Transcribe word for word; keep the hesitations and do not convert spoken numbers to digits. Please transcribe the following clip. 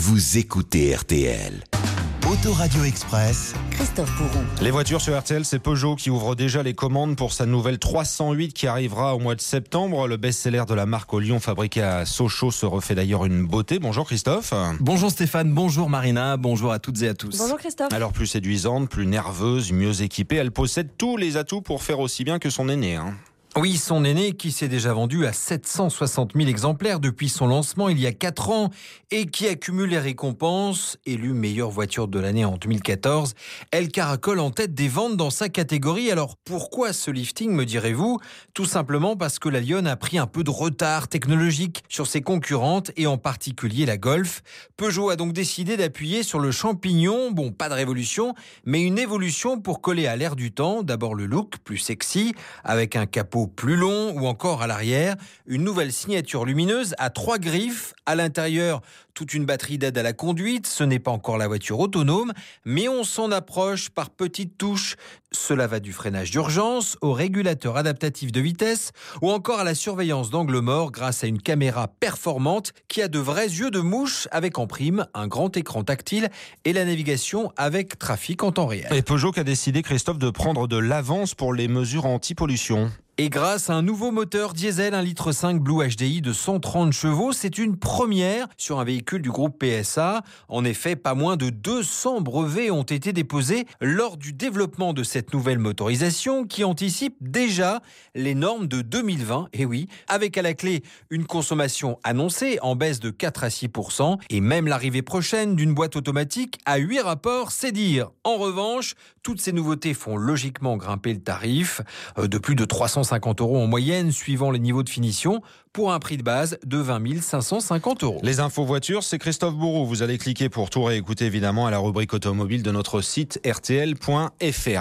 vous écoutez R T L. Autoradio Express, Christophe Bourou. Les voitures sur R T L, c'est Peugeot qui ouvre déjà les commandes pour sa nouvelle trois cent huit qui arrivera au mois de septembre. Le best-seller de la marque au Lyon, fabriqué à Sochaux, se refait d'ailleurs une beauté. Bonjour Christophe. Bonjour Stéphane, bonjour Marina, bonjour à toutes et à tous. Bonjour Christophe. Alors plus séduisante, plus nerveuse, mieux équipée, elle possède tous les atouts pour faire aussi bien que son aîné. Hein. Oui, son aîné qui s'est déjà vendu à sept cent soixante mille exemplaires depuis son lancement il y a quatre ans et qui accumule les récompenses, élue meilleure voiture de l'année en deux mille quatorze. Elle caracole en tête des ventes dans sa catégorie. Alors pourquoi ce lifting, me direz-vous ? Tout simplement parce que la Lionne a pris un peu de retard technologique sur ses concurrentes et en particulier la Golf. Peugeot a donc décidé d'appuyer sur le champignon. Bon, pas de révolution, mais une évolution pour coller à l'air du temps. D'abord le look plus sexy avec un capot plus long ou encore à l'arrière, une nouvelle signature lumineuse à trois griffes. À l'intérieur, toute une batterie d'aide à la conduite. Ce n'est pas encore la voiture autonome, mais on s'en approche par petites touches. Cela va du freinage d'urgence au régulateur adaptatif de vitesse ou encore à la surveillance d'angle mort grâce à une caméra performante qui a de vrais yeux de mouche avec en prime un grand écran tactile et la navigation avec trafic en temps réel. Et Peugeot qui a décidé, Christophe, de prendre de l'avance pour les mesures anti-pollution. Et grâce à un nouveau moteur diesel un virgule cinq litre Blue H D I de cent trente chevaux, c'est une première sur un véhicule du groupe P S A. En effet, pas moins de deux cents brevets ont été déposés lors du développement de cette nouvelle motorisation qui anticipe déjà les normes de deux mille vingt. Et oui, avec à la clé une consommation annoncée en baisse de quatre à six pour cent et même l'arrivée prochaine d'une boîte automatique à huit rapports, c'est dire. En revanche, toutes ces nouveautés font logiquement grimper le tarif de plus de trois cent cinquante euros en moyenne, suivant les niveaux de finition, pour un prix de base de vingt mille cinq cent cinquante euros. Les infos voitures, c'est Christophe Bourou. Vous allez cliquer pour tout réécouter évidemment à la rubrique automobile de notre site R T L point F R.